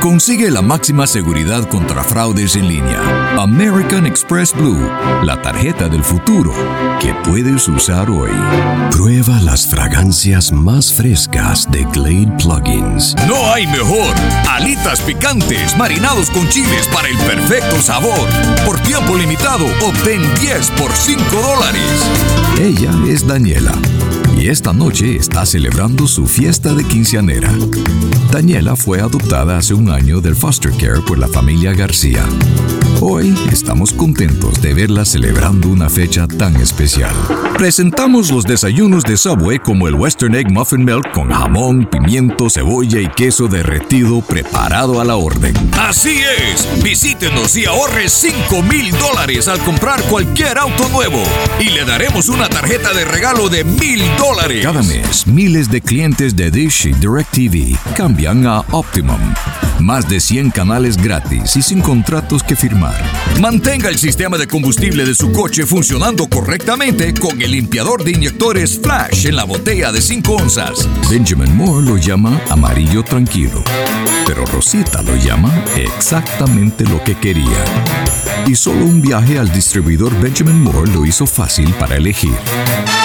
Consigue la máxima seguridad contra fraudes en línea. American Express Blue, la tarjeta del futuro que puedes usar hoy. Prueba las fragancias más frescas de Glade Plugins. No hay mejor. Alitas picantes marinados con chiles para el perfecto sabor. Por tiempo limitado, obtén 10 por $5. Ella es Daniela y esta noche está celebrando su fiesta de quinceañera. Daniela fue adoptada hace un año del foster care por la familia García. Hoy estamos contentos de verla celebrando una fecha tan especial. Presentamos los desayunos de Subway como el Western Egg Muffin Melt con jamón, pimiento, cebolla y queso derretido preparado a la orden. ¡Así es! Visítenos y ahorre $5,000 al comprar cualquier auto nuevo. Y le daremos una tarjeta de regalo de $1,000. Cada mes, miles de clientes de Dish y DirecTV cambian a Optimum. Más de 100 canales gratis y sin contratos que firmar. Mantenga el sistema de combustible de su coche funcionando correctamente con el limpiador de inyectores Flash en la botella de 5 onzas. Benjamin Moore lo llama amarillo tranquilo, pero Rosita lo llama exactamente lo que quería. Y solo un viaje al distribuidor Benjamin Moore lo hizo fácil para elegir.